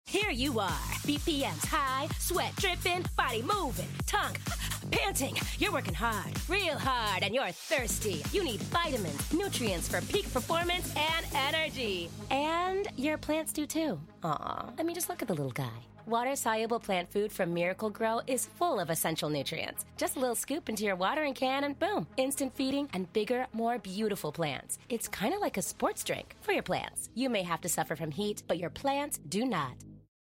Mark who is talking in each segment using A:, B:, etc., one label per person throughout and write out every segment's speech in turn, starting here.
A: Here you are, BPMs high, sweat dripping, body moving, tongue panting. You're working hard, real hard, and you're thirsty. You need vitamins, nutrients for peak performance and energy. And your plants do too. Aw, I mean, just look at the little guy. Water-soluble plant food from Miracle Grow is full of essential nutrients. Just a little scoop into your watering can and boom, instant feeding and bigger, more beautiful plants. It's kind of like a sports drink for your plants. You may have to suffer from heat, but your plants do not.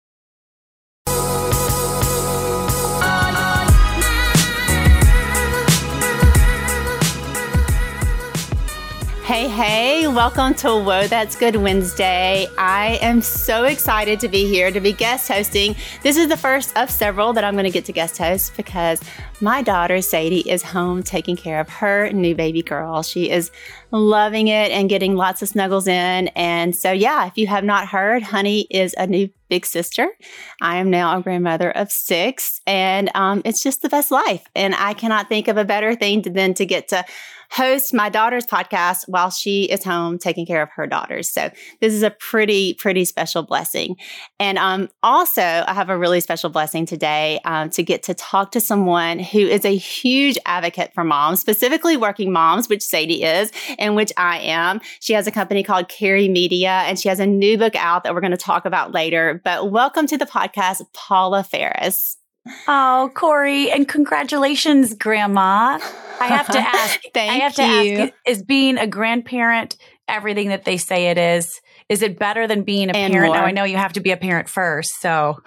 B: Hey, welcome to Whoa, That's Good Wednesday. I am so excited to be here to be guest hosting. This is the first of several that I'm going to get to guest host because my daughter Sadie is home taking care of her new baby girl. She is loving it and getting lots of snuggles in. And so, yeah, if you have not heard, Honey is a new big sister. I am now a grandmother of 6, and it's just the best life. And I cannot think of a better thing than to get to host my daughter's podcast while she is home taking care of her daughters. So this is a pretty special blessing. And also, I have a really special blessing today to get to talk to someone who is a huge advocate for moms, specifically working moms, which Sadie is, and which I am. She has a company called Carey Media, and she has a new book out that we're going to talk about later. But welcome to the podcast, Paula Ferris.
C: Oh, Corey, and congratulations, Grandma. I have to ask.
B: Thank you.
C: Is being a grandparent everything that they say it is? Is it better than being a parent? Now, I know you have to be a parent first, so.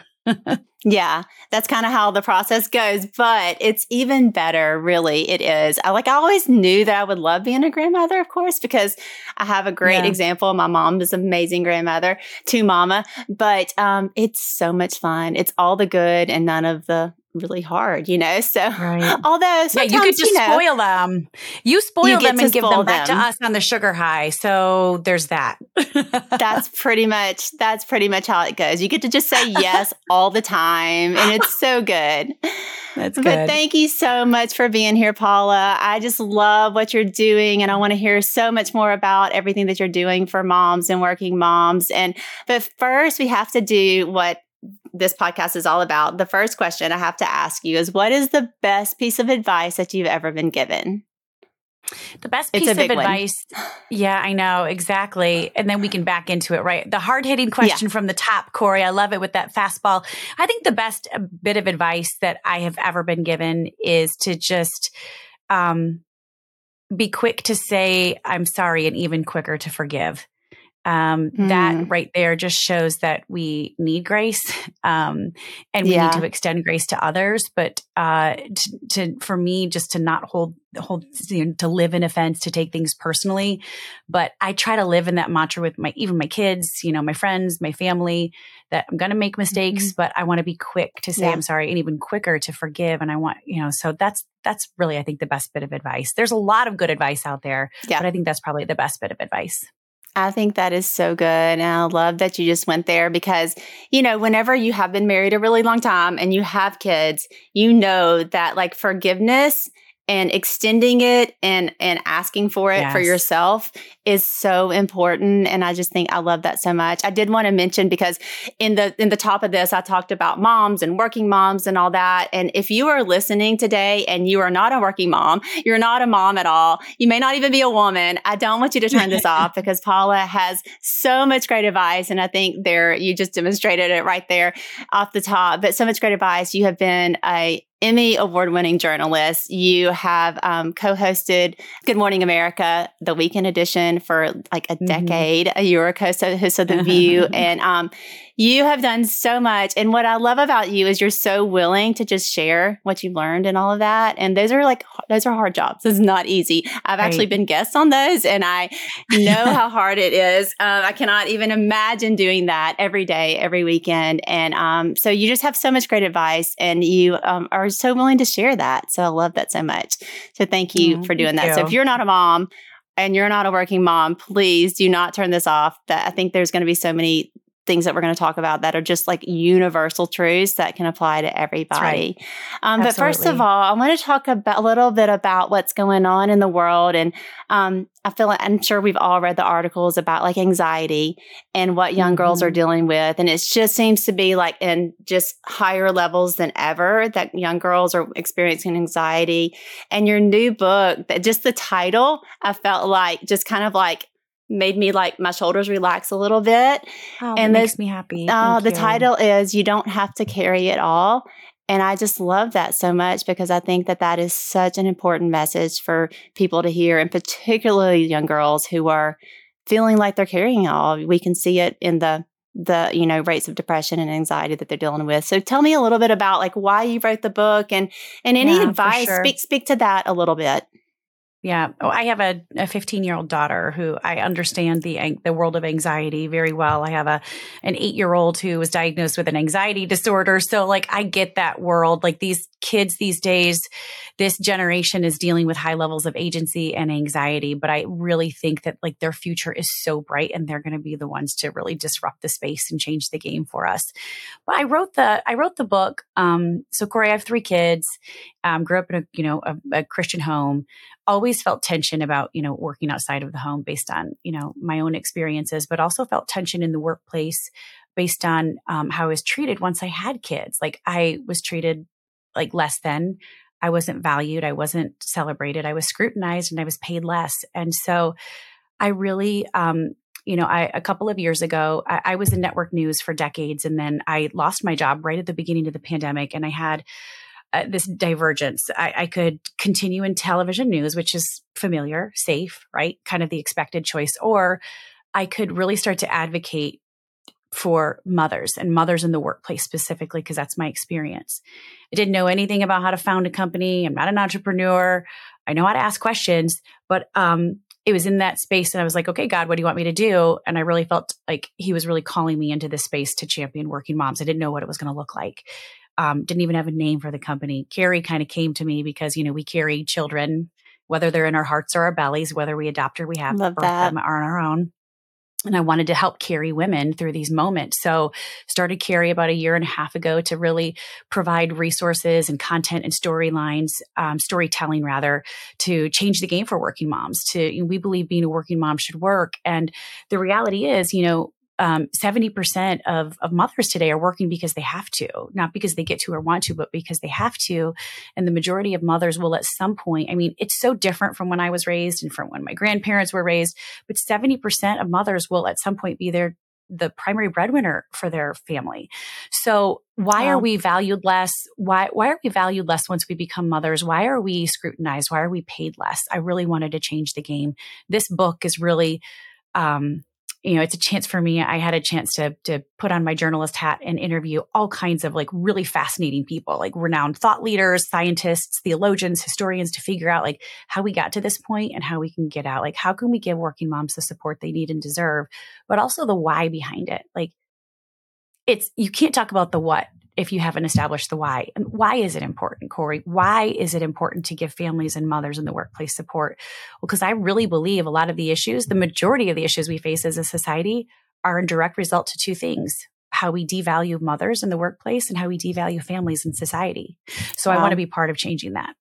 B: Yeah, that's kind of how the process goes, but it's even better, really. It is. I always knew that I would love being a grandmother, of course, because I have a great example. My mom is an amazing grandmother to Mama, but it's so much fun. It's all the good and none of the really hard, So, although sometimes,
C: you could just spoil them. You spoil them and give them back to us on the sugar high. So there's that.
B: That's pretty much how it goes. You get to just say yes all the time, and it's so good.
C: That's good.
B: But thank you so much for being here, Paula. I just love what you're doing, and I want to hear so much more about everything that you're doing for moms and working moms. But first, we have to do what this podcast is all about. The first question I have to ask you is, what is the best piece of advice that you've ever been given?
C: The best piece of advice. Yeah, I know. Exactly. And then we can back into it, right? The hard-hitting question from the top, Corey. I love it with that fastball. I think the best bit of advice that I have ever been given is to just be quick to say, I'm sorry, and even quicker to forgive. That right there just shows that we need grace, and we need to extend grace to others. But for me, just to not hold to live in offense, to take things personally. But I try to live in that mantra with my kids, my friends, my family, that I'm going to make mistakes, but I want to be quick to say I'm sorry, and even quicker to forgive. And I want, so that's really, I think, the best bit of advice. There's a lot of good advice out there, but I think that's probably the best bit of advice.
B: I think that is so good. And I love that you just went there because, whenever you have been married a really long time and you have kids, that forgiveness and extending it and asking for it for yourself is so important. And I just think I love that so much. I did want to mention, because in the top of this, I talked about moms and working moms and all that. And if you are listening today and you are not a working mom, you're not a mom at all, you may not even be a woman, I don't want you to turn this off, because Paula has so much great advice. And I think you just demonstrated it right there off the top, but so much great advice. You have been a Emmy award-winning journalist. You have co-hosted Good Morning America, the weekend edition, for a decade. You were a co-host of The View, and you have done so much. And what I love about you is you're so willing to just share what you've learned and all of that. And those are hard jobs. It's not easy. I've actually been guest on those, and I know how hard it is. I cannot even imagine doing that every day, every weekend. And so you just have so much great advice, and you are so willing to share that. So I love that so much. So thank you for doing that. So if you're not a mom and you're not a working mom, please do not turn this off. I think there's going to be so many things that we're going to talk about that are just like universal truths that can apply to everybody. Right. But first of all, I want to talk a little bit about what's going on in the world. And I feel like I'm sure we've all read the articles about like anxiety and what young girls are dealing with. And it just seems to be like in just higher levels than ever that young girls are experiencing anxiety. And your new book, just the title, I felt like just kind of like made me like my shoulders relax a little bit.
C: Oh, and that makes me happy.
B: The title is You Don't Have to Carry It All. And I just love that so much because I think that that is such an important message for people to hear, and particularly young girls who are feeling like they're carrying it all. We can see it in the rates of depression and anxiety that they're dealing with. So tell me a little bit about like why you wrote the book and any advice. Sure. Speak to that a little bit.
C: Yeah. Oh, I have a 15-year-old daughter who I understand the world of anxiety very well. I have an 8-year-old who was diagnosed with an anxiety disorder. So like, I get that world. Like these kids these days, this generation is dealing with high levels of agency and anxiety, but I really think that like their future is so bright and they're going to be the ones to really disrupt the space and change the game for us. But I wrote the book. So Corey, I have 3 kids, grew up in a Christian home. Always felt tension about, working outside of the home based on, my own experiences, but also felt tension in the workplace based on how I was treated once I had kids. Like I was treated like less than. I wasn't valued. I wasn't celebrated. I was scrutinized and I was paid less. And so I really, a couple of years ago, I was in network news for decades. And then I lost my job right at the beginning of the pandemic. And I had this divergence. I could continue in television news, which is familiar, safe, right? Kind of the expected choice. Or I could really start to advocate for mothers and mothers in the workplace specifically, because that's my experience. I didn't know anything about how to found a company. I'm not an entrepreneur. I know how to ask questions, but it was in that space. And I was like, okay, God, what do you want me to do? And I really felt like he was really calling me into this space to champion working moms. I didn't know what it was going to look like. Didn't even have a name for the company. Carrie kind of came to me because, we carry children, whether they're in our hearts or our bellies, whether we adopt or we have birth them on our own. And I wanted to help carry women through these moments. So started Carrie about 1.5 years ago to really provide resources and content and storytelling rather, to change the game for working moms. We believe being a working mom should work. And the reality is, 70% of mothers today are working because they have to, not because they get to or want to, but because they have to. And the majority of mothers will at some point, it's so different from when I was raised and from when my grandparents were raised, but 70% of mothers will at some point be the primary breadwinner for their family. So why are we valued less? Why are we valued less once we become mothers? Why are we scrutinized? Why are we paid less? I really wanted to change the game. This book is really, it's a chance for me. I had a chance to put on my journalist hat and interview all kinds of like really fascinating people, like renowned thought leaders, scientists, theologians, historians, to figure out like how we got to this point and how we can get out. Like, how can we give working moms the support they need and deserve, but also the why behind it. Like you can't talk about the what if you haven't established the why. And why is it important, Corey? Why is it important to give families and mothers in the workplace support? Well, because I really believe a lot of the issues, the majority of the issues we face as a society are a direct result to 2 things: how we devalue mothers in the workplace and how we devalue families in society. So I want to be part of changing that.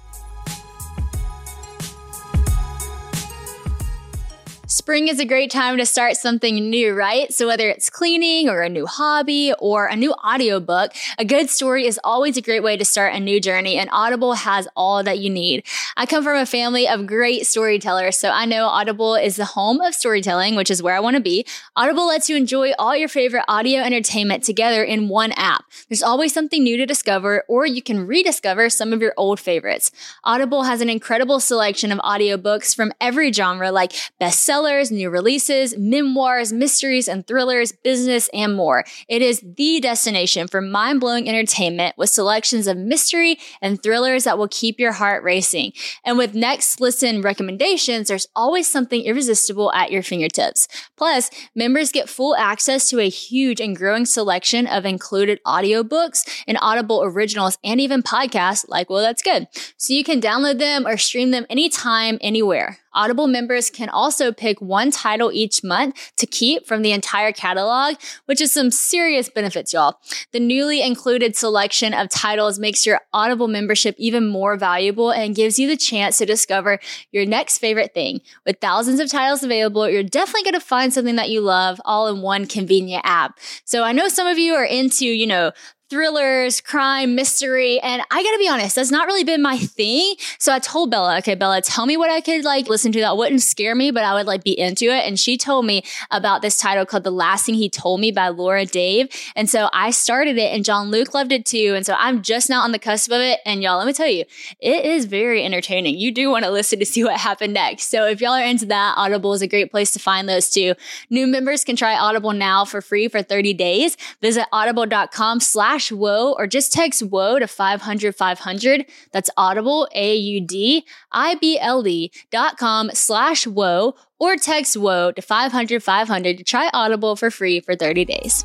D: Spring is a great time to start something new, right? So whether it's cleaning or a new hobby or a new audiobook, a good story is always a great way to start a new journey, and Audible has all that you need. I come from a family of great storytellers, so I know Audible is the home of storytelling, which is where I want to be. Audible lets you enjoy all your favorite audio entertainment together in one app. There's always something new to discover, or you can rediscover some of your old favorites. Audible has an incredible selection of audiobooks from every genre, like bestsellers, new releases, memoirs, mysteries and thrillers, business, and more. It is the destination for mind-blowing entertainment with selections of mystery and thrillers that will keep your heart racing. And with Next Listen recommendations, there's always something irresistible at your fingertips. Plus, members get full access to a huge and growing selection of included audiobooks and Audible originals and even podcasts like Well, That's Good. So you can download them or stream them anytime, anywhere. Audible members can also pick one title each month to keep from the entire catalog, which is some serious benefits, y'all. The newly included selection of titles makes your Audible membership even more valuable and gives you the chance to discover your next favorite thing. With thousands of titles available, you're definitely going to find something that you love all in one convenient app. So I know some of you are into, thrillers, crime, mystery. And I gotta be honest, that's not really been my thing. So I told Bella, okay, Bella, tell me what I could listen to that wouldn't scare me, but I would be into it. And she told me about this title called The Last Thing He Told Me by Laura Dave. And so I started it and John Luke loved it too. And so I'm just now on the cusp of it. And y'all, let me tell you, it is very entertaining. You do want to listen to see what happened next. So if y'all are into that, Audible is a great place to find those too. New members can try Audible now for free for 30 days. Visit audible.com/WOA or just text WOA to 500-500. That's Audible, AUDIBLE.com/WOA or text WOA to 500-500 to try Audible for free for 30 days.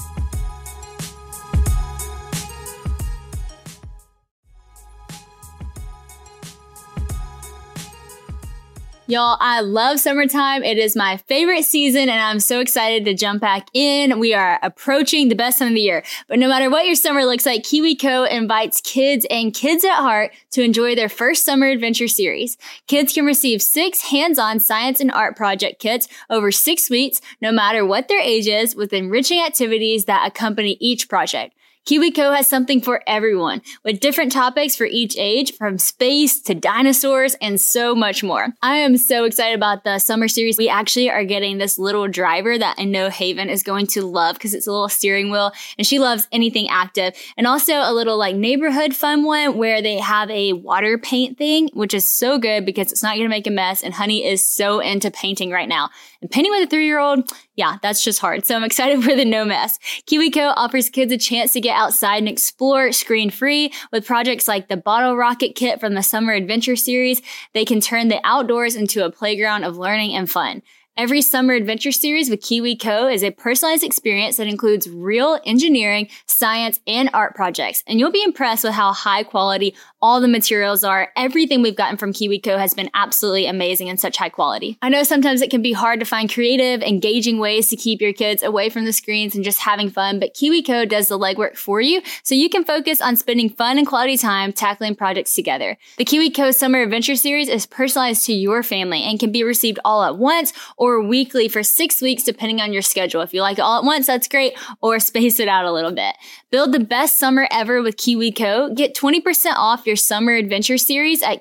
D: Y'all, I love summertime. It is my favorite season and I'm so excited to jump back in. We are approaching the best time of the year. But no matter what your summer looks like, KiwiCo invites kids and kids at heart to enjoy their first summer adventure series. Kids can receive 6 hands-on science and art project kits over 6 weeks, no matter what their age is, with enriching activities that accompany each project. KiwiCo has something for everyone, with different topics for each age, from space to dinosaurs and so much more. I am so excited about the summer series. We actually are getting this little driver that I know Haven is going to love because it's a little steering wheel and she loves anything active. And also a little neighborhood fun one where they have a water paint thing, which is so good because it's not going to make a mess. And Honey is so into painting right now. And painting with a 3-year-old, yeah, that's just hard. So I'm excited for the no mess. KiwiCo offers kids a chance to get outside and explore screen-free with projects like the Bottle Rocket Kit from the Summer Adventure series. They can turn the outdoors into a playground of learning and fun. Every summer adventure series with KiwiCo is a personalized experience that includes real engineering, science, and art projects. And you'll be impressed with how high quality all the materials are. Everything we've gotten from KiwiCo has been absolutely amazing and such high quality. I know sometimes it can be hard to find creative, engaging ways to keep your kids away from the screens and just having fun, but KiwiCo does the legwork for you so you can focus on spending fun and quality time tackling projects together. The KiwiCo Summer Adventure Series is personalized to your family and can be received all at once or weekly for 6 weeks, depending on your schedule. If you like it all at once, that's great, or space it out a little bit. Build the best summer ever with KiwiCo. Get 20% off your summer adventure series at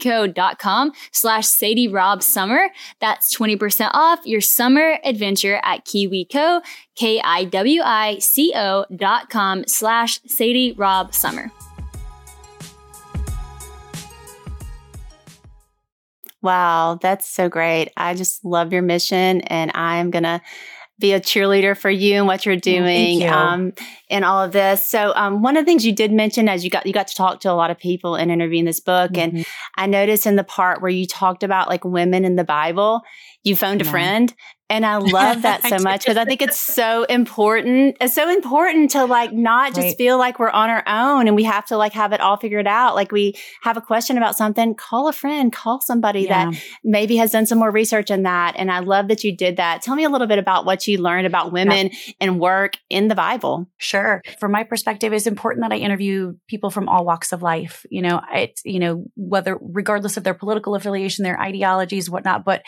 D: kiwico.com/SadieRobSummer. That's 20% off your summer adventure at KiwiCo, KiwiCo.com/SadieRobSummer.
B: Wow, that's so great. I just love your mission and I'm going to be a cheerleader for you and what you're doing in all of this. So one of the things you did mention as you got to talk to a lot of people and interviewing this book. Mm-hmm. And I noticed in the part where you talked about women in the Bible, you phoned a friend. And I love that so much because I think it's so important. It's so important to not just feel like we're on our own and we have to have it all figured out. We have a question about something, call a friend, call somebody that maybe has done some more research in that. And I love that you did that. Tell me a little bit about what you learned about women and work in the Bible.
C: Sure. From my perspective, it's important that I interview people from all walks of life. Whether regardless of their political affiliation, their ideologies, whatnot. But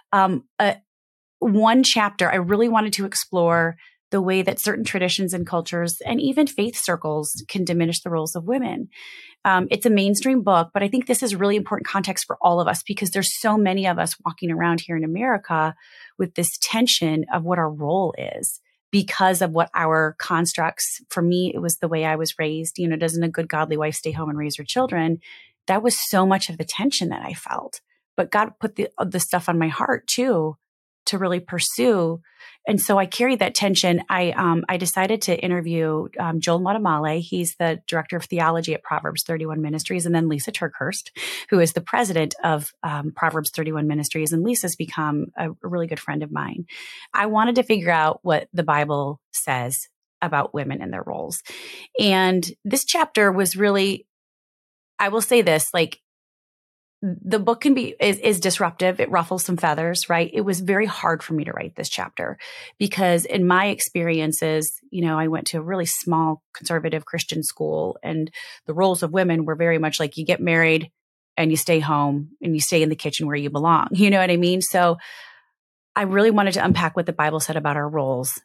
C: one chapter, I really wanted to explore the way that certain traditions and cultures and even faith circles can diminish the roles of women. It's a mainstream book, but I think this is really important context for all of us because there's so many of us walking around here in America with this tension of what our role is because of what our constructs. For me, it was the way I was raised. Doesn't a good godly wife stay home and raise her children? That was so much of the tension that I felt. But God put the stuff on my heart too, to really pursue. And so I carried that tension. I decided to interview Joel Muddamalle. He's the director of theology at Proverbs 31 Ministries, and then Lisa Turkhurst, who is the president of Proverbs 31 Ministries. And Lisa's become a really good friend of mine. I wanted to figure out what the Bible says about women and their roles. And this chapter was really, I will say this, the book can be, is disruptive. It ruffles some feathers, right? It was very hard for me to write this chapter because in my experiences, I went to a really small conservative Christian school, and the roles of women were very much like you get married and you stay home and you stay in the kitchen where you belong. You know what I mean? So I really wanted to unpack what the Bible said about our roles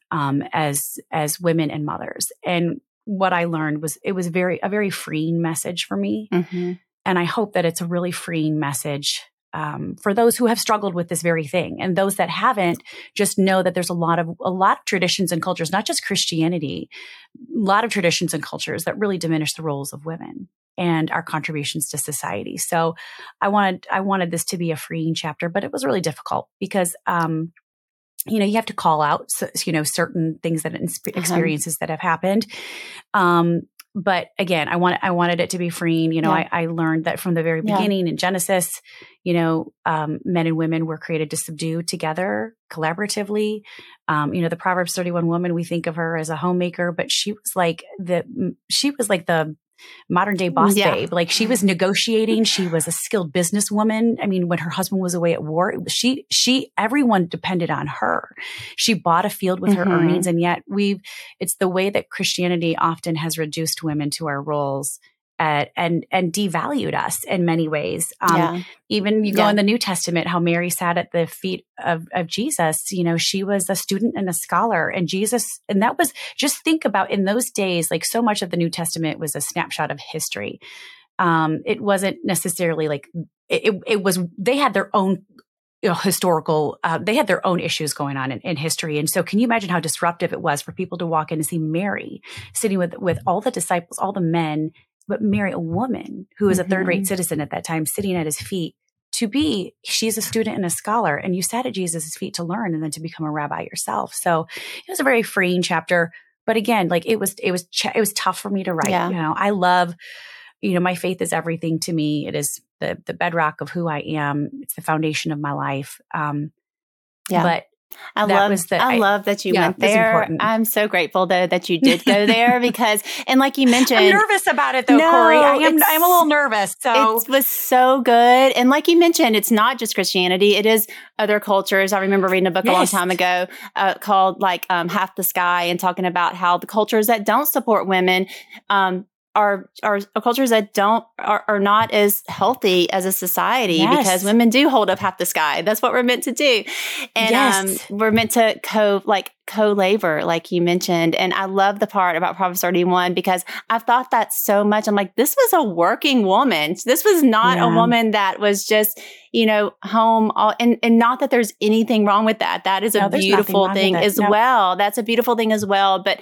C: as women and mothers. And what I learned was it was a very freeing message for me.
B: Mm-hmm.
C: And I hope that it's a really freeing message for those who have struggled with this very thing. And those that haven't, just know that there's a lot of traditions and cultures, not just Christianity, a lot of traditions and cultures that really diminish the roles of women and our contributions to society. So I wanted this to be a freeing chapter, but it was really difficult because you have to call out, certain things that experiences that have happened. But again, I wanted it to be freeing. I learned that from the very beginning in Genesis, men and women were created to subdue together collaboratively. The Proverbs 31 woman, we think of her as a homemaker, but she was like the modern day boss babe. Like she was negotiating. She was a skilled businesswoman. I mean, when her husband was away at war, everyone depended on her. She bought a field with her earnings. And yet it's the way that Christianity often has reduced women to our roles and devalued us in many ways. Even you go in the New Testament, how Mary sat at the feet of Jesus, she was a student and a scholar, and Jesus, and that was, just think about in those days, like so much of the New Testament was a snapshot of history. It wasn't necessarily like, it was, they had their own historical, they had their own issues going on in history. And so can you imagine how disruptive it was for people to walk in and see Mary sitting with all the disciples, all the men, but Mary, a woman who was a third-rate citizen at that time, sitting at his feet she's a student and a scholar, and you sat at Jesus' feet to learn and then to become a rabbi yourself. So it was a very freeing chapter. But again, like it was tough for me to write.
B: Yeah.
C: I love, my faith is everything to me. It is the bedrock of who I am. It's the foundation of my life. But
B: I love that you went there. I'm so grateful though that you did go there because, and like you mentioned,
C: I'm nervous about it though, Corey. I'm a little nervous. So
B: it was so good. And like you mentioned, it's not just Christianity. It is other cultures. I remember reading a book a long time ago called Half the Sky, and talking about how the cultures that don't support women, are cultures that are not as healthy as a society because women do hold up half the sky. That's what we're meant to do. And we're meant to co-labor, like you mentioned. And I love the part about Proverbs 31 because I've thought that so much. I'm like, this was a working woman. This was not a woman that was just, home. And not that there's anything wrong with that. That is a beautiful thing as well. That's a beautiful thing as well. But,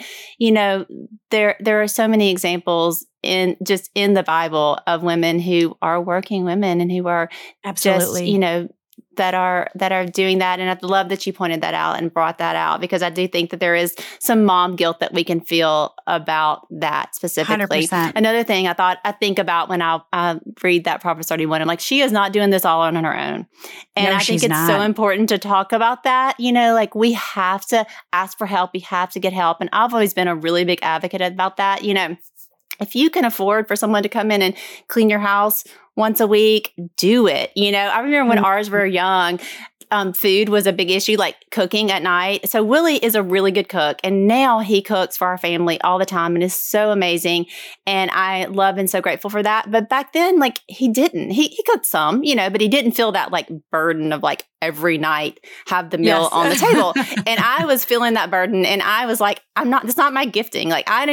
B: there are so many examples in the Bible of women who are working women and who are
C: absolutely,
B: that are doing that. And I love that you pointed that out and brought that out, because I do think that there is some mom guilt that we can feel about that specifically.
C: 100%.
B: Another thing I think about when I read that Proverbs 31, I'm like, she is not doing this all on her own. And I think it's so important to talk about that. We have to ask for help. We have to get help. And I've always been a really big advocate about that. If you can afford for someone to come in and clean your house once a week, do it. I remember when ours were young, food was a big issue, like cooking at night. So Willie is a really good cook. And now he cooks for our family all the time and is so amazing. And I love and so grateful for that. But back then, he didn't. He cooked some, but he didn't feel that burden of every night have the meal on the table. And I was feeling that burden. And I was like, it's not my gifting.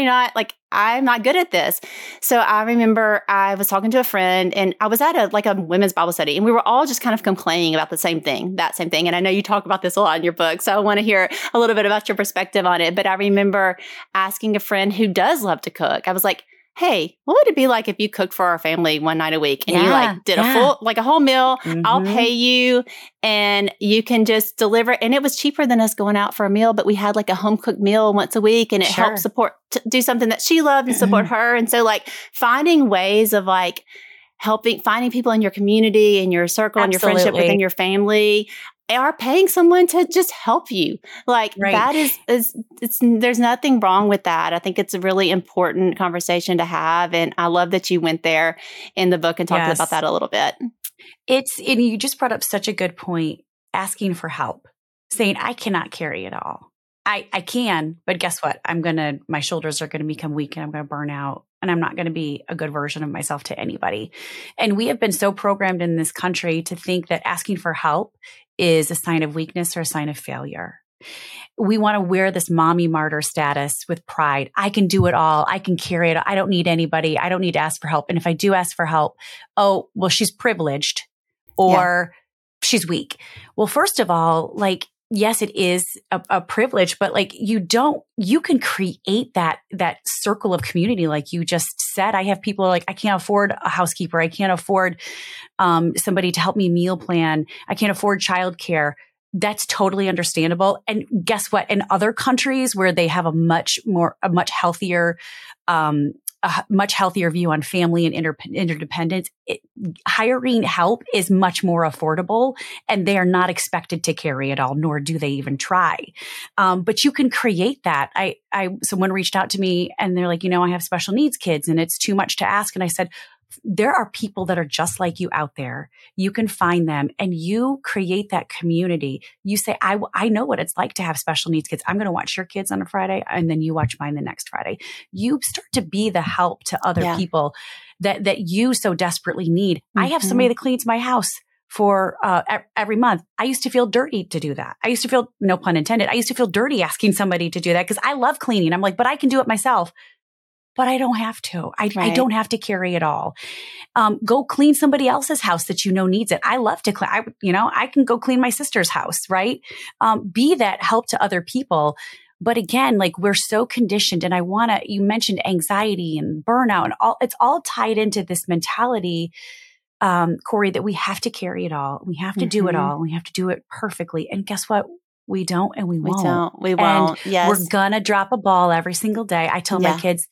B: I'm not good at this. So I remember I was talking to a friend, and I was at a women's Bible study, and we were all just kind of complaining about that same thing. And I know you talk about this a lot in your book, so I want to hear a little bit about your perspective on it. But I remember asking a friend who does love to cook. I was like, hey, what would it be like if you cooked for our family one night a week and you did a full, a whole meal? I'll pay you and you can just deliver it. And it was cheaper than us going out for a meal, but we had a home cooked meal once a week, and it helped do something that she loved and support her. And so finding ways of finding people in your community and your circle and your friendship within your family are paying someone to just help you. That is there's nothing wrong with that. I think it's a really important conversation to have. And I love that you went there in the book and talked about that a little bit.
C: And you just brought up such a good point, asking for help, saying, I cannot carry it all. I can, but guess what? My shoulders are going to become weak and I'm going to burn out and I'm not going to be a good version of myself to anybody. And we have been so programmed in this country to think that asking for help is a sign of weakness or a sign of failure. We want to wear this mommy martyr status with pride. I can do it all. I can carry it. I don't need anybody. I don't need to ask for help. And if I do ask for help, oh, well, she's privileged or she's weak. Well, first of all, like, yes, it is a privilege, but like you can create that circle of community. Like you just said, I have people like, I can't afford a housekeeper. I can't afford somebody to help me meal plan. I can't afford childcare. That's totally understandable. And guess what? In other countries where they have a much healthier view on family and interdependence, hiring help is much more affordable and they are not expected to carry it all, nor do they even try. But you can create that. Someone reached out to me and they're like, I have special needs kids and it's too much to ask. And I said, there are people that are just like you out there. You can find them and you create that community. You say, I know what it's like to have special needs kids. I'm going to watch your kids on a Friday and then you watch mine the next Friday. You start to be the help to other people that you so desperately need. Mm-hmm. I have somebody that cleans my house for every month. I used to feel dirty to do that. I used to feel, no pun intended, I used to feel dirty asking somebody to do that because I love cleaning. I'm like, but I can do it myself. But I don't have to. I don't have to carry it all. Go clean somebody else's house that needs it. I love to clean. I can go clean my sister's house, right? Be that help to other people. But again, like we're so conditioned, and you mentioned anxiety and burnout, and it's all tied into this mentality, Corey, that we have to carry it all. We have to do it all. We have to do it perfectly. And guess what? We don't, and we won't.
B: We won't. Yes.
C: We're gonna drop a ball every single day. I tell my kids,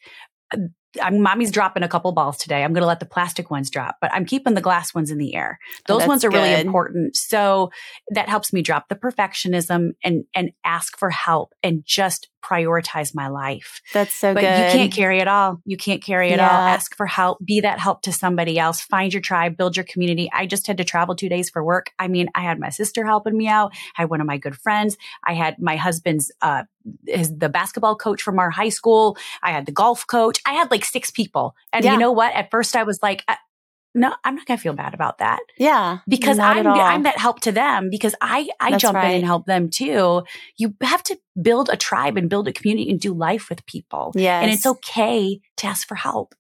C: mommy's dropping a couple balls today. I'm going to let the plastic ones drop, but I'm keeping the glass ones in the air. Those ones are really important. So that helps me drop the perfectionism and ask for help and just prioritize my life.
B: That's so
C: good. But you can't carry it all. You can't carry it all. Ask for help. Be that help to somebody else. Find your tribe. Build your community. I just had to travel 2 days for work. I mean, I had my sister helping me out. I had one of my good friends. I had my husband's the basketball coach from our high school. I had the golf coach. I had like 6 people. And you know what? At first I was like, no, I'm not going to feel bad about that.
B: Yeah.
C: Because I'm that help to them because I jump in and help them too. You have to build a tribe and build a community and do life with people.
B: Yes.
C: And it's okay to ask for help.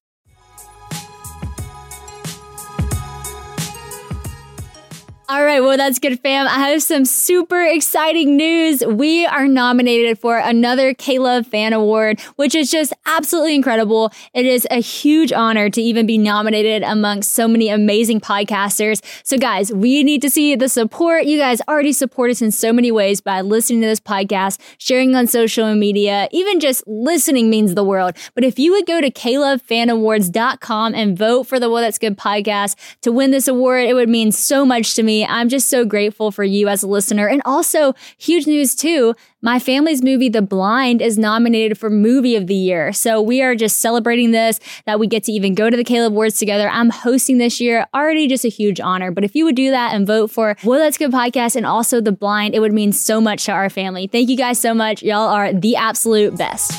D: All right. Well, that's good, fam. I have some super exciting news. We are nominated for another K-Love Fan Award, which is just absolutely incredible. It is a huge honor to even be nominated amongst so many amazing podcasters. So guys, we need to see the support. You guys already support us in so many ways by listening to this podcast, sharing on social media, even just listening means the world. But if you would go to KLoveFanAwards.com and vote for the Well That's Good podcast to win this award, it would mean so much to me. I'm just so grateful for you as a listener. And also, huge news too, my family's movie, The Blind, is nominated for Movie of the Year. So we are just celebrating this, that we get to even go to the K-Love Awards together. I'm hosting this year. Already just a huge honor. But if you would do that and vote for Well That's Good podcast and also The Blind, it would mean so much to our family. Thank you guys so much. Y'all are the absolute best.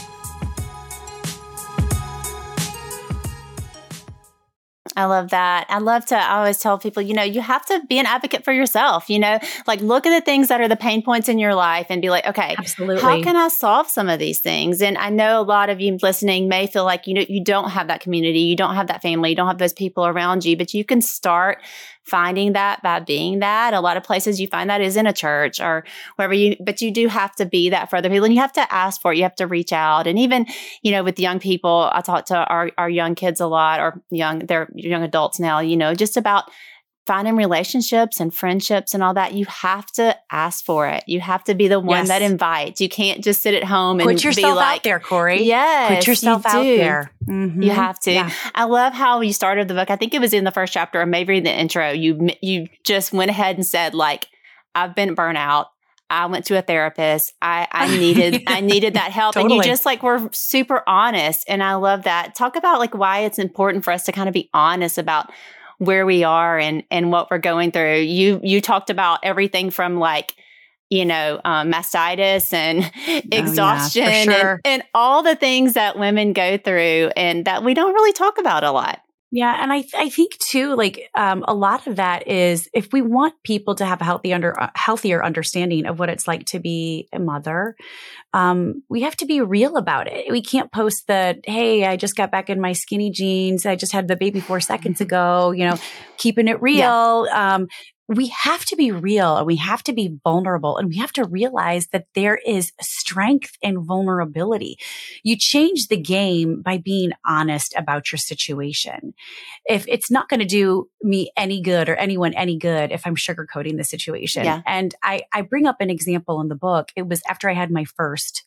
B: I love that. I always tell people, you have to be an advocate for yourself, like look at the things that are the pain points in your life and be like, okay,
C: absolutely,
B: how can I solve some of these things? And I know a lot of you listening may feel like, you don't have that community, you don't have that family, you don't have those people around you, but you can start finding that by being that. A lot of places you find that is in a church or wherever but you do have to be that for other people and you have to ask for it. You have to reach out. And even, with young people, I talk to our young kids a lot, or they're young adults now, just about finding relationships and friendships and all that. You have to ask for it. You have to be the one that invites. You can't just sit at home and
C: put yourself
B: be like,
C: out there, Corey.
B: Yes,
C: put yourself out there. Mm-hmm.
B: You have to.
C: Yeah.
B: I love how you started the book. I think it was in the first chapter, or maybe in the intro. You just went ahead and said, like, I've been burnt out. I went to a therapist. I needed that help.
C: Totally.
B: And you just were super honest. And I love that. Talk about why it's important for us to kind of be honest about where we are and what we're going through. You talked about everything from like, mastitis and exhaustion and all the things that women go through and that we don't really talk about a lot.
C: Yeah. And I think too, like, a lot of that is if we want people to have a healthier understanding of what it's like to be a mother, we have to be real about it. We can't post hey, I just got back in my skinny jeans. I just had the baby 4 seconds ago, keeping it real. Yeah. We have to be real and we have to be vulnerable and we have to realize that there is strength in vulnerability. You change the game by being honest about your situation. If it's not going to do me any good or anyone any good if I'm sugarcoating the situation. Yeah. And I bring up an example in the book. It was after I had my first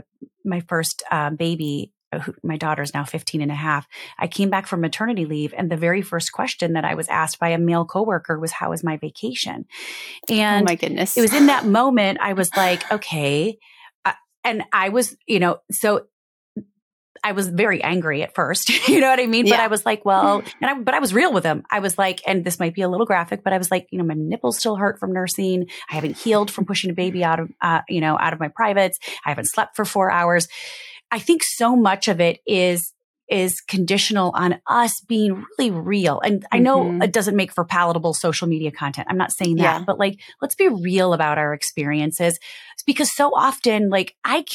C: baby. My daughter's now 15 and a half. I came back from maternity leave and the very first question that I was asked by a male coworker was, how was my vacation? And
B: oh my goodness.
C: It was in that moment I was like, okay. And I was, so I was very angry at first, you know what I mean? Yeah. But I was like, well, but I was real with him. I was like, and this might be a little graphic, but I was like, my nipples still hurt from nursing. I haven't healed from pushing a baby out of my privates. I haven't slept for 4 hours. I think so much of it is conditional on us being really real. And I know it doesn't make for palatable social media content. I'm not saying that, but like, let's be real about our experiences. It's because so often, like,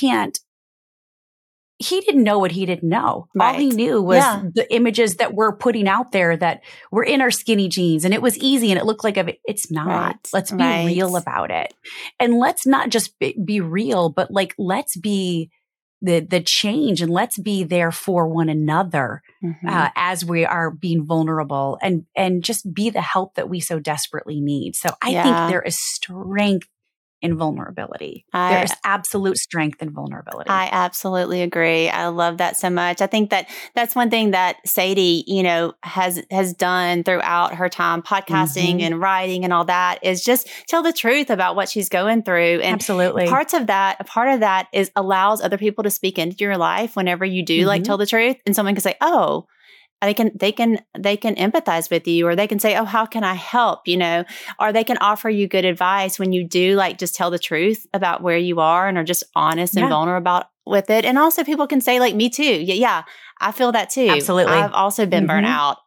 C: he didn't know what he didn't know. Right. All he knew was the images that we're putting out there that we're in our skinny jeans and it was easy and it looked like it's not. Right. Let's be real about it. And let's not just be real, but like, let's be the change and let's be there for one another as we are being vulnerable and just be the help that we so desperately need. So I think there is strength in vulnerability. There is absolute strength in vulnerability.
B: I absolutely agree. I love that so much. I think that's one thing that Sadie, has done throughout her time podcasting and writing and all that is just tell the truth about what she's going through. And
C: absolutely.
B: A part of that is allows other people to speak into your life whenever you do like tell the truth and someone can say, oh, they can empathize with you, or they can say, oh, how can I help? Or they can offer you good advice when you do like just tell the truth about where you are and are just honest and vulnerable with it. And also people can say like, me too. Yeah, I feel that too.
C: Absolutely.
B: I've also been burnt out.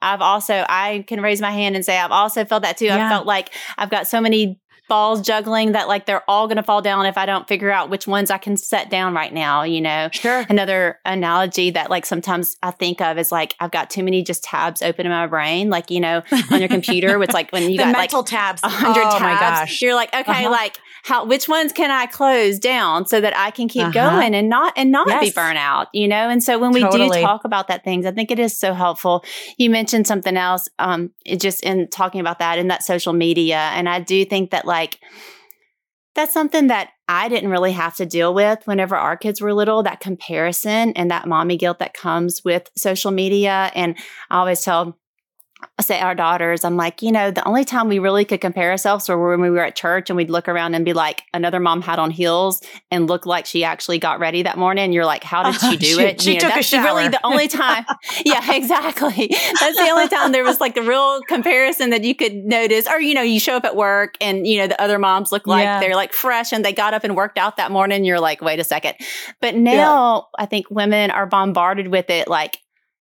B: I can raise my hand and say, I've also felt that too. Yeah. I felt like I've got so many balls juggling that like they're all going to fall down if I don't figure out which ones I can set down right now,
C: Sure.
B: Another analogy that like sometimes I think of is like I've got too many just tabs open in my brain, like, on your computer, it's like when you got
C: mental
B: like
C: tabs,
B: 100 tabs,
C: my gosh.
B: You're like, okay, like which ones can I close down so that I can keep going and not be burnt out, And so when we do talk about that things, I think it is so helpful. You mentioned something else, just in talking about that in that social media. And I do think that like, that's something that I didn't really have to deal with whenever our kids were little, that comparison and that mommy guilt that comes with social media. And I always say our daughters, I'm like, the only time we really could compare ourselves were when we were at church and we'd look around and be like, another mom had on heels and looked like she actually got ready that morning. And you're like, how did she do it?
C: She took a shower.
B: That's really the only time. Yeah, exactly. That's the only time there was like the real comparison that you could notice. Or, you show up at work and, the other moms look like they're like fresh and they got up and worked out that morning. And you're like, wait a second. But now I think women are bombarded with it like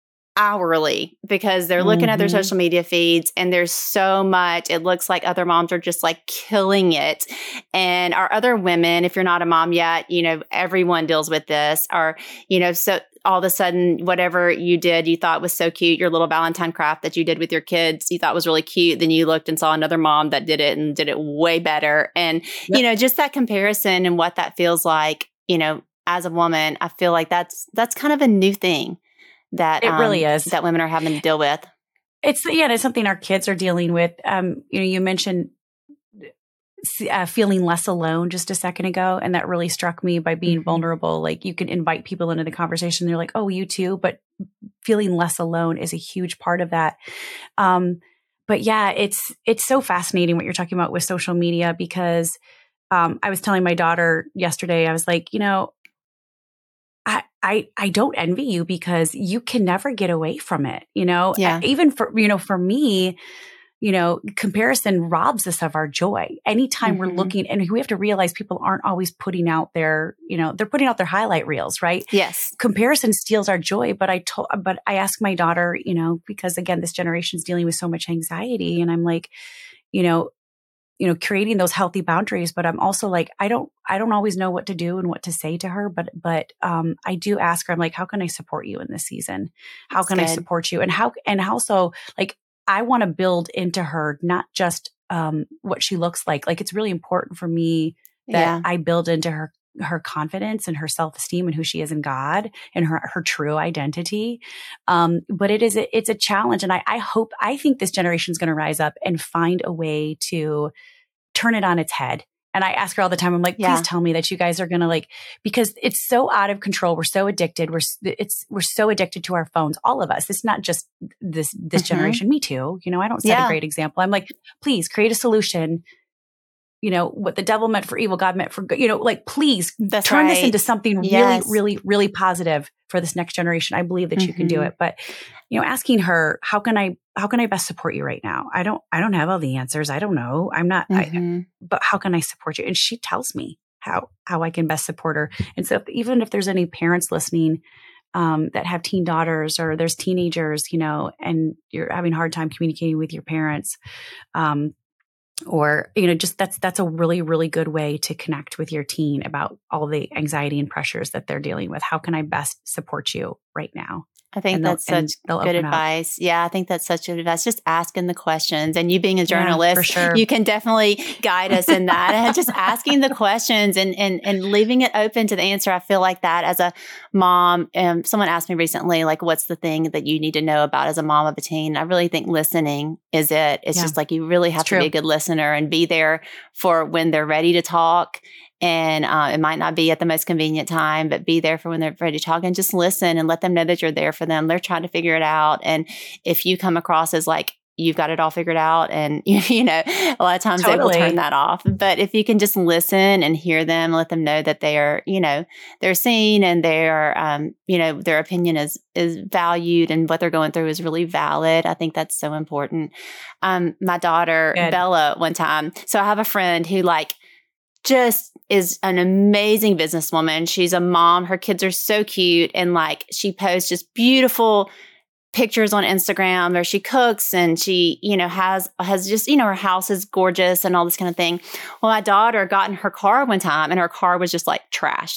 B: hourly because they're looking at their social media feeds and there's so much. It looks like other moms are just like killing it. And our other women, if you're not a mom yet, everyone deals with this or, so all of a sudden, whatever you did, you thought was so cute, your little Valentine craft that you did with your kids, you thought was really cute. Then you looked and saw another mom that did it and did it way better. And, just that comparison and what that feels like, as a woman, I feel like that's kind of a new thing. That
C: it really is
B: that women are having to deal with.
C: It's something our kids are dealing with. You mentioned feeling less alone just a second ago, and that really struck me by being vulnerable. Like you can invite people into the conversation. They're like, "Oh, you too," but feeling less alone is a huge part of that. But yeah, it's so fascinating what you're talking about with social media because I was telling my daughter yesterday, I was like, I don't envy you because you can never get away from it.
B: Yeah.
C: Even for me, comparison robs us of our joy. Anytime we're looking, and we have to realize people aren't always putting out their, they're putting out their highlight reels, right?
B: Yes.
C: Comparison steals our joy. But I asked my daughter, because again, this generation is dealing with so much anxiety, and I'm like, creating those healthy boundaries. But I'm also like, I don't always know what to do and what to say to her. But I do ask her, I'm like, how can I support you in this season? How can I support you? And also like, I want to build into her, not just what she looks like. Like, it's really important for me that I build into her confidence and her self-esteem and who she is in God and her true identity. But it's a challenge. And I think this generation is going to rise up and find a way to turn it on its head. And I ask her all the time, I'm like, please tell me that you guys are going to because it's so out of control. We're so addicted. We're so addicted to our phones. All of us. It's not just this generation. Me too. I don't set a great example. I'm like, please create a solution. What the devil meant for evil, God meant for good. Please turn this into something really, really, really positive for this next generation. I believe that you can do it. But, asking her, how can I best support you right now? I don't have all the answers. I don't know. I'm not, but how can I support you? And she tells me how I can best support her. And so even if there's any parents listening, that have teen daughters or there's teenagers, and you're having a hard time communicating with your parents, or, just that's a really, really good way to connect with your teen about all the anxiety and pressures that they're dealing with. How can I best support you right now?
B: I think that's such good advice. Yeah, I think that's such good advice. Just asking the questions, and you being a journalist,
C: for sure.
B: You can definitely guide us in that. And just asking the questions and leaving it open to the answer. I feel like that as a mom. Someone asked me recently, like, what's the thing that you need to know about as a mom of a teen? I really think listening is it. It's just like you really have to be a good listener and be there for when they're ready to talk. And it might not be at the most convenient time, but be there for when they're ready to talk, and just listen and let them know that you're there for them. They're trying to figure it out. And if you come across as like, you've got it all figured out, and a lot of times they will turn that off. But if you can just listen and hear them, let them know that they are, they're seen, and they are, their opinion is valued, and what they're going through is really valid. I think that's so important. My daughter, Bella, one time, so I have a friend who just is an amazing businesswoman. She's a mom. Her kids are so cute. And she posts just beautiful pictures on Instagram where she cooks, and she, has just, her house is gorgeous and all this kind of thing. Well, my daughter got in her car one time, and her car was just trashed,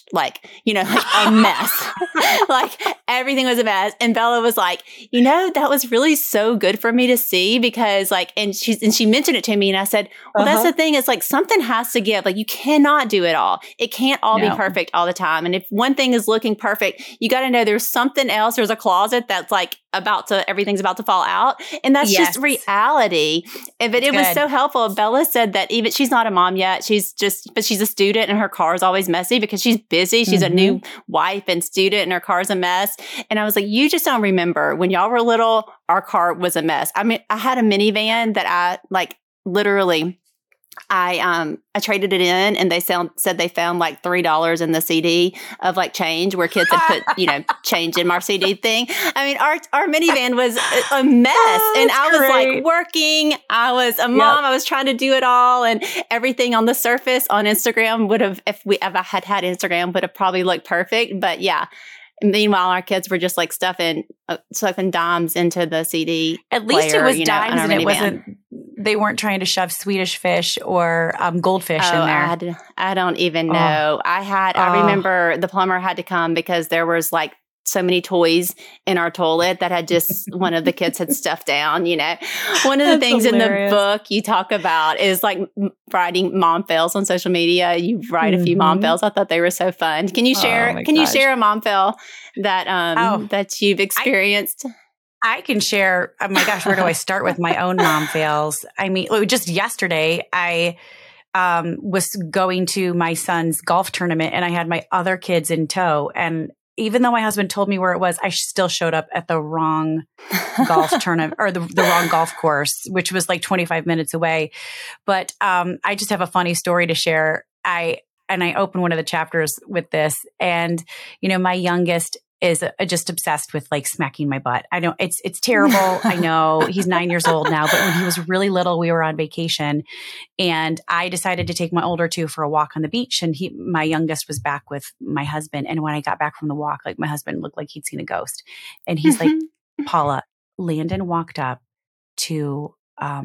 B: a mess. Everything was a mess. And Bella was like, that was really so good for me to see, because and she mentioned it to me, and I said, well, that's the thing. It's something has to give. You cannot do it all. It can't all be perfect all the time. And if one thing is looking perfect, you got to know there's something else. There's a closet that's everything's about to fall out. And that's just reality. But it was so helpful. Bella said that even she's not a mom yet. But she's a student, and her car is always messy because she's busy. She's a new wife and student, and her car's a mess. And I was like, you just don't remember when y'all were little, our car was a mess. I mean, I had a minivan that I literally, I traded it in, and they said they found $3 in the CD of change where kids had put, change in our CD thing. I mean, our minivan was a mess, and I was working. I was a mom. I was trying to do it all, and everything on the surface on Instagram would have, if I had Instagram, would have probably looked perfect. But yeah. Meanwhile, our kids were just stuffing dimes into the CD. At least
C: player, it was dimes, and it wasn't. They weren't trying to shove Swedish fish or goldfish in there.
B: I don't even know. I remember the plumber had to come because there was so many toys in our toilet that had just one of the kids had stuffed down. One of the things in the book you talk about is writing mom fails on social media. You write a few mom fails. I thought they were so fun. Can you share? You share a mom fail that that you've experienced?
C: I can share. Oh my gosh, where do I start with my own mom fails? I mean, just yesterday, I was going to my son's golf tournament, and I had my other kids in tow. And even though my husband told me where it was, I still showed up at the wrong golf tournament, or the wrong golf course, which was 25 minutes away. But I just have a funny story to share. and I open one of the chapters with this, and, my youngest is just obsessed with like smacking my butt. I know it's terrible. I know he's 9 years old now, but when he was really little, we were on vacation and I decided to take my older two for a walk on the beach. And my youngest was back with my husband. And when I got back from the walk, like my husband looked like he'd seen a ghost. And he's like, Paula, Landon walked up to,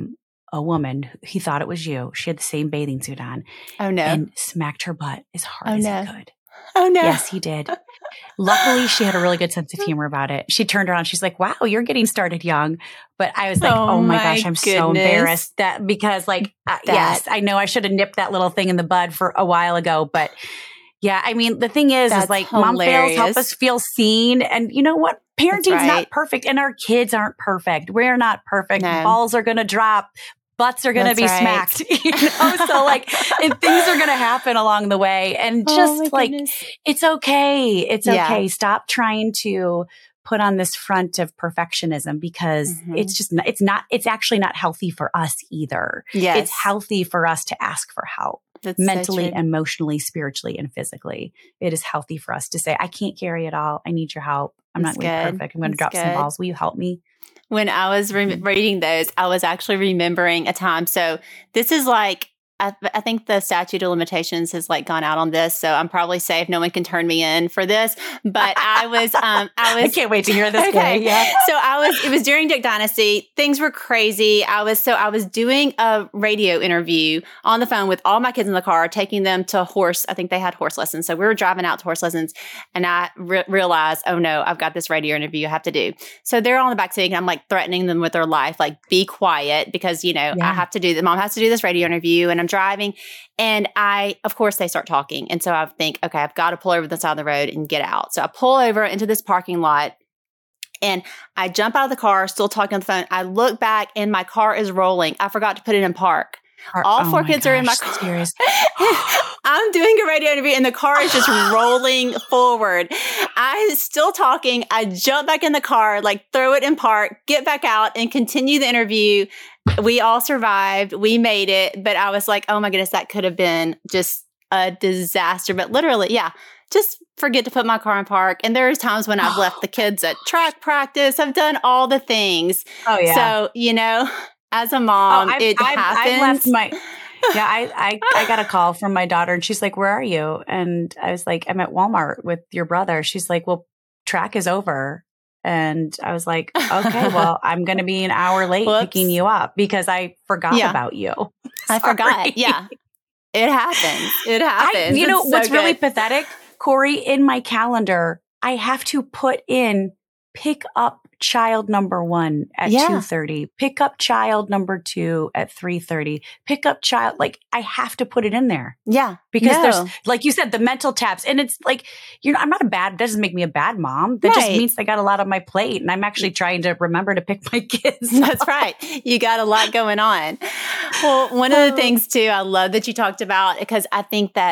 C: a woman, he thought it was you. She had the same bathing suit on.
B: Oh no.
C: And smacked her butt as hard as he could.
B: Oh no.
C: Yes, he did. Luckily, she had a really good sense of humor about it. She turned around. She's like, wow, you're getting started young. But I was like, oh my gosh, I'm so embarrassed because yes, I know I should have nipped that little thing in the bud for a while ago. But yeah, I mean, the thing is like hilarious. Mom fails help us feel seen. And you know what? Parenting's not perfect and our kids aren't perfect. We're not perfect. No. Balls are going to drop. Butts are going to be smacked, So like, and things are going to happen along the way. And just like, it's okay. It's okay. Stop trying to put on this front of perfectionism because it's actually not healthy for us either. Yes. It's healthy for us to ask for help. That's mentally, emotionally, spiritually, and physically. It is healthy for us to say, I can't carry it all. I need your help. I'm not going to be perfect. I'm going to drop some balls. Will you help me?
B: When I was reading those, I was actually remembering a time. So this is like, I think the statute of limitations has like gone out on this. So I'm probably safe. No one can turn me in for this. But I
C: can't wait to hear this. Okay.
B: Yeah. So it was during Duck Dynasty. Things were crazy. I was doing a radio interview on the phone with all my kids in the car, taking them to I think they had horse lessons. So we were driving out to horse lessons and I realized, oh no, I've got this radio interview I have to do. So they're on the back seat and I'm like threatening them with their life, like be quiet because, I have to do Mom has to do this radio interview and I'm driving. And of course, they start talking. And so I think, okay, I've got to pull over the side of the road and get out. So I pull over into this parking lot and I jump out of the car, still talking on the phone. I look back and my car is rolling. I forgot to put it in park. All four kids are in my car. I'm doing a radio interview and the car is just rolling forward. I'm still talking. I jump back in the car, like throw it in park, get back out and continue the interview. We all survived. We made it. But I was like, oh my goodness, that could have been just a disaster. But literally, just forget to put my car in park. And there's times when I've left the kids at track practice. I've done all the things. Oh yeah. So, as a mom, it happens.
C: I left my... I got a call from my daughter and she's like, where are you? And I was like, I'm at Walmart with your brother. She's like, well, track is over. And I was like, okay, well, I'm going to be an hour late picking you up because I forgot about you.
B: I forgot. Yeah. It happens. It happens.
C: What's really pathetic, Corey, in my calendar, I have to put in pick up child number 1 at 2:30, pick up child number 2 at 3:30, pick up child, like I have to put it in there.
B: Yeah.
C: Because there's, like you said, the mental taps. And it's like, I'm not that doesn't make me a bad mom. That just means I got a lot on my plate and I'm actually trying to remember to pick my kids up.
B: That's right. You got a lot going on. Well, one of the things too, I love that you talked about, because I think that,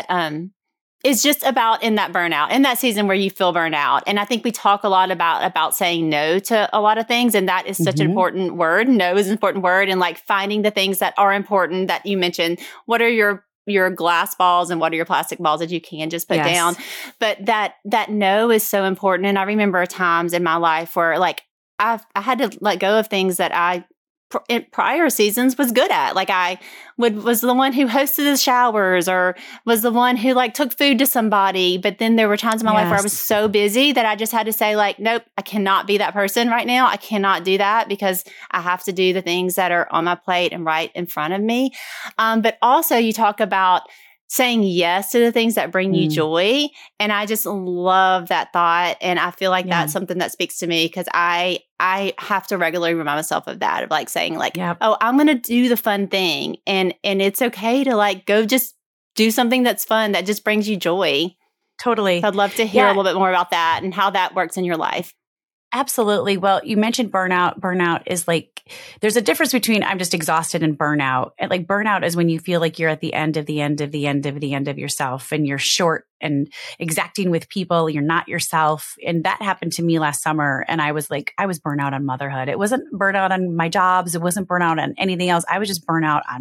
B: it's just about in that season where you feel burnt out. And I think we talk a lot about saying no to a lot of things. And that is such an important word. No is an important word. And like finding the things that are important that you mentioned. What are your glass balls and what are your plastic balls that you can just put down? But that no is so important. And I remember times in my life where like I had to let go of things that I in prior seasons was good at. Like I was the one who hosted the showers or was the one who like took food to somebody. But then there were times in my life where I was so busy that I just had to say like, nope, I cannot be that person right now. I cannot do that because I have to do the things that are on my plate and right in front of me. But also you talk about saying yes to the things that bring you joy. And I just love that thought. And I feel like that's something that speaks to me because I have to regularly remind myself of that, of like saying like, oh, I'm going to do the fun thing. And it's okay to like go just do something that's fun that just brings you joy.
C: Totally.
B: So I'd love to hear a little bit more about that and how that works in your life.
C: Absolutely. Well, you mentioned burnout. Burnout is like, there's a difference between I'm just exhausted and burnout. And like burnout is when you feel like you're at the end of the end of the end of the end of yourself and you're short and exacting with people. You're not yourself. And that happened to me last summer. And I was burnout on motherhood. It wasn't burnout on my jobs. It wasn't burnout on anything else. I was just burnout on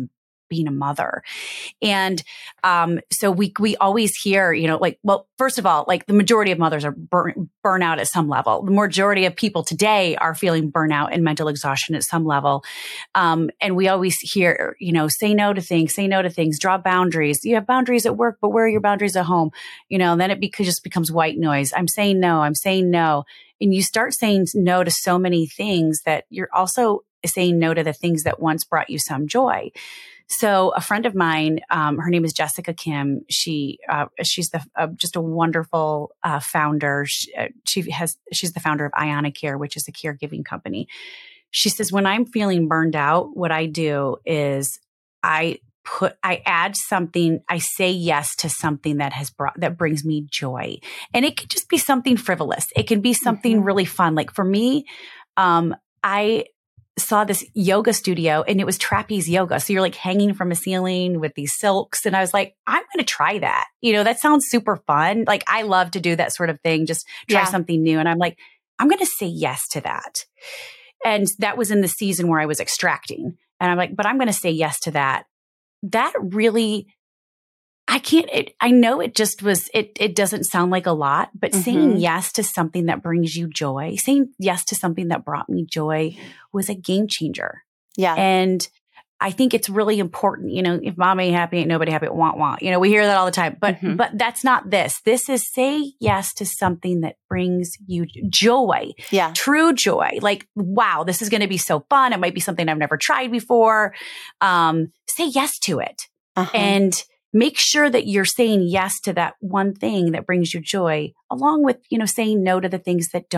C: being a mother. And so we always hear, like, well, first of all, like the majority of mothers are burnout at some level. The majority of people today are feeling burnout and mental exhaustion at some level. And we always hear, say no to things, draw boundaries. You have boundaries at work, but where are your boundaries at home? And then it just becomes white noise. I'm saying no. And you start saying no to so many things that you're also saying no to the things that once brought you some joy. So a friend of mine, her name is Jessica Kim. She's just a wonderful founder. She's the founder of Iona Care, which is a caregiving company. She says, when I'm feeling burned out, what I do is I add something. I say yes to something that brings me joy, and it could just be something frivolous. It can be something really fun. Like for me, I saw this yoga studio and it was trapeze yoga. So you're like hanging from a ceiling with these silks. And I was like, I'm going to try that. That sounds super fun. Like I love to do that sort of thing. Just try something new. And I'm like, I'm going to say yes to that. And that was in the season where I was extracting. And I'm like, but I'm going to say yes to that. That really, I know it just was, it doesn't sound like a lot, but saying yes to something that brings you joy, saying yes to something that brought me joy was a game changer.
B: Yeah.
C: And I think it's really important, if mom ain't happy, ain't nobody happy, want. We hear that all the time, but that's not this. This is say yes to something that brings you joy.
B: Yeah.
C: True joy. Like, wow, this is going to be so fun. It might be something I've never tried before. Say yes to it. And make sure that you're saying yes to that one thing that brings you joy, along with, saying no to the things that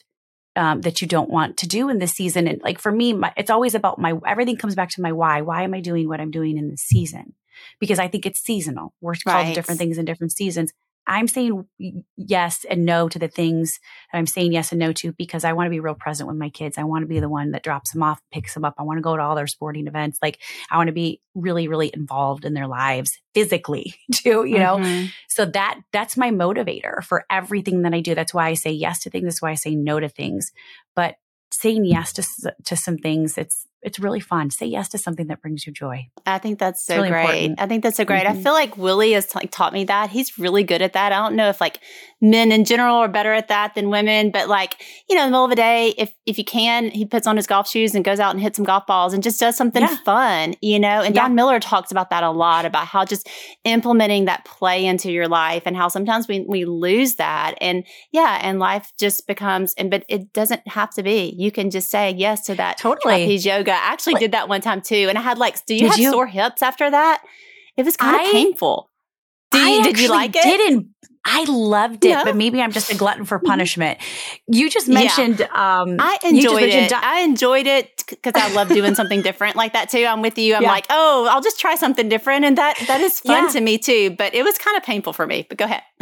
C: you don't want to do in this season. And like for me, it's always about everything comes back to my why. Why am I doing what I'm doing in this season? Because I think it's seasonal. We're called different things in different seasons. I'm saying yes and no to the things that I'm saying yes and no to because I want to be real present with my kids. I want to be the one that drops them off, picks them up. I want to go to all their sporting events. Like I want to be really, really involved in their lives physically too, So that's my motivator for everything that I do. That's why I say yes to things. That's why I say no to things. But saying yes to some things, it's really fun. Say yes to something that brings you joy.
B: I think that's so really great. Important. I think that's so great. I feel like Willie has taught me that. He's really good at that. I don't know if like men in general are better at that than women, but like, in the middle of the day, if you can, he puts on his golf shoes and goes out and hits some golf balls and just does something fun, and Don Miller talks about that a lot, about how just implementing that play into your life and how sometimes we lose that. And life just becomes, but it doesn't have to be. You can just say yes to that trapeze yoga. I actually did that one time too. And I had did you have sore hips after that? It was kind of painful. Did you like it?
C: I loved it, but maybe I'm just a glutton for punishment. You just mentioned,
B: I enjoyed it. I enjoyed it because I love doing something different like that too. I'm with you. I'm like, I'll just try something different. And that is fun to me too, but it was kind of painful for me, but go ahead.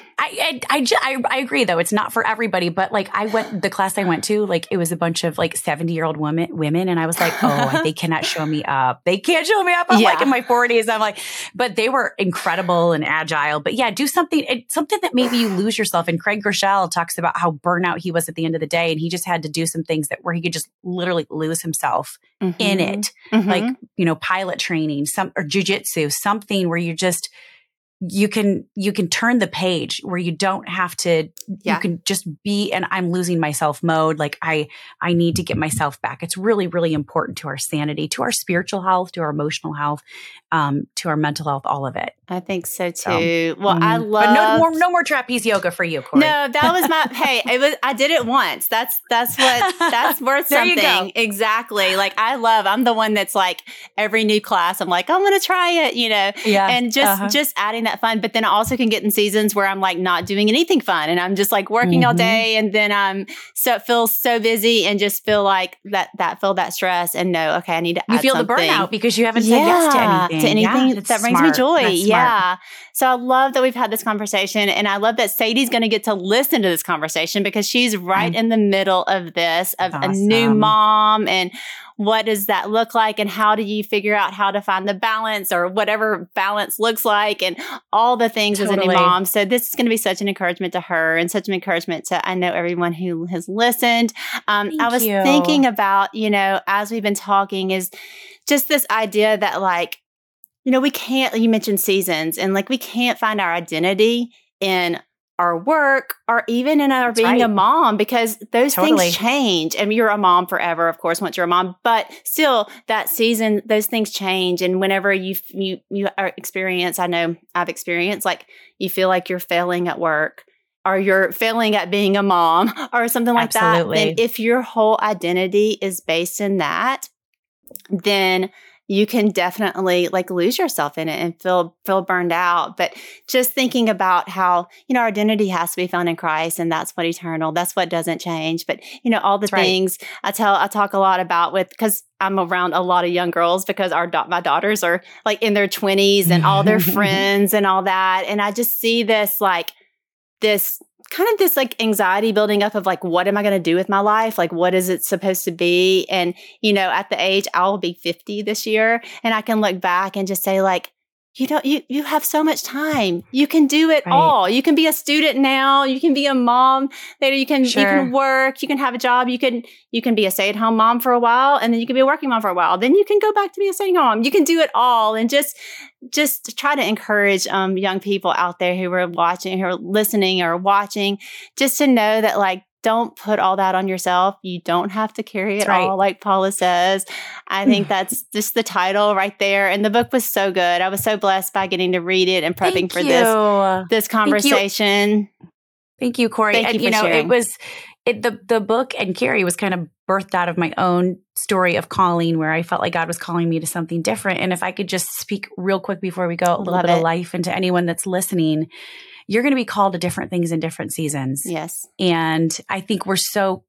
C: I agree though. It's not for everybody, but like the class I went to, like it was a bunch of like 70-year-old women. And I was like, they cannot show me up. They can't show me up. I'm like in my 40s. I'm like, but they were incredible and agile, but do something that maybe you lose yourself. And Craig Groeschel talks about how burnout he was at the end of the day. And he just had to do some things where he could just literally lose himself in it. Like, pilot training, or jujitsu, something where you can turn the page where you don't have to, you can just be, and I'm losing myself mode. Like I need to get myself back. It's really, really important to our sanity, to our spiritual health, to our emotional health, to our mental health, all of it.
B: I think so too. Well, I love,
C: but no more trapeze yoga for you, Corey.
B: No, that was I did it once. That's worth
C: there
B: something.
C: You go.
B: Exactly. Like I'm the one that's like every new class, I'm like, I'm going to try it, and just adding that fun. But then I also can get in seasons where I'm like not doing anything fun and I'm just like working all day. And then it feels so busy and just feel like that stress and I need to add
C: You feel
B: something.
C: The burnout because you haven't said yes to anything.
B: That brings me joy. Yeah. So I love that we've had this conversation, and I love that Sadie's going to get to listen to this conversation because she's right in the middle of this, of a new mom, and what does that look like, and how do you figure out how to find the balance or whatever balance looks like, and all the things as a new mom. So this is going to be such an encouragement to her and such an encouragement to, I know, everyone who has listened. I was thinking about, as we've been talking, is just this idea that like, we can't, you mentioned seasons, and like we can't find our identity in our work or even in our being a mom, because those things change. I mean, you're a mom forever, of course, once you're a mom, but still that season, those things change. And whenever you experience, I know I've experienced, like you feel like you're failing at work or you're failing at being a mom or something like that. Then if your whole identity is based in that, then you can definitely like lose yourself in it and feel burned out. But just thinking about how, our identity has to be found in Christ, and that's what eternal, that's what doesn't change. But, all the things I talk a lot about because I'm around a lot of young girls, because my daughters are like in their 20s and all their friends and all that. And I just see this anxiety building up of like, what am I going to do with my life? Like, what is it supposed to be? And, at the age, I'll be 50 this year, and I can look back and just say like, you have so much time. You can do it all. You can be a student now. You can be a mom later. You can work. You can have a job. You can be a stay-at-home mom for a while, and then you can be a working mom for a while. Then you can go back to be a stay-at-home mom. You can do it all. And just try to encourage young people out there who are watching, who are listening or watching, just to know that like, don't put all that on yourself. You don't have to carry it all, like Paula says. I think that's just the title right there. And the book was so good. I was so blessed by getting to read it and prepping for this conversation.
C: Thank you, Corey.
B: Thank you for sharing.
C: The book and Carrie was kind of birthed out of my own story of calling, where I felt like God was calling me to something different. And if I could just speak real quick before we go, a little bit of life into anyone that's listening. You're going to be called to different things in different seasons.
B: Yes.
C: And I think we're so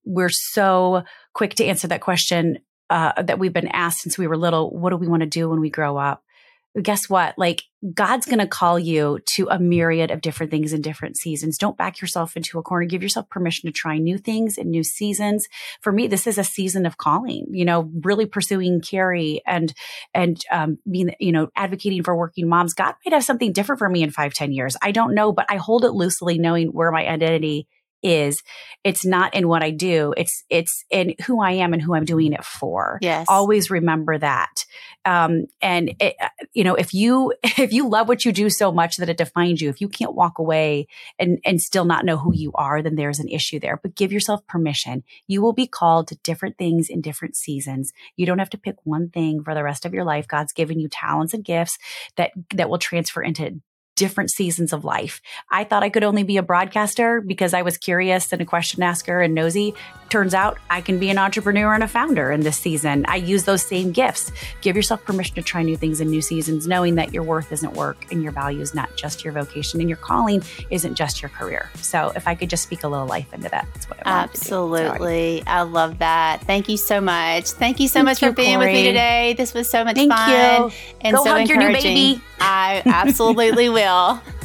C: quick to answer that question that we've been asked since we were little. What do we want to do when we grow up? Guess what? Like, God's going to call you to a myriad of different things in different seasons. Don't back yourself into a corner. Give yourself permission to try new things and new seasons. For me, this is a season of calling, really pursuing Carrie and being, advocating for working moms. God might have something different for me in 5-10 years. I don't know, but I hold it loosely, knowing where my identity is. It's not in what I do. It's in who I am and who I'm doing it for.
B: Yes.
C: Always remember that. And it, if you love what you do so much that it defines you, if you can't walk away and still not know who you are, then there's an issue there. But give yourself permission. You will be called to different things in different seasons. You don't have to pick one thing for the rest of your life. God's given you talents and gifts that will transfer into different seasons of life. I thought I could only be a broadcaster because I was curious and a question asker and nosy. Turns out I can be an entrepreneur and a founder in this season. I use those same gifts. Give yourself permission to try new things in new seasons, knowing that your worth isn't work and your value is not just your vocation and your calling isn't just your career. So if I could just speak a little life into that, that's what I wanted
B: Absolutely. I love that. Thank you so much. Thank you so much for being with me today. This was so much fun.
C: Thank you.
B: And
C: Go
B: so
C: hug
B: encouraging.
C: your new baby.
B: I absolutely will.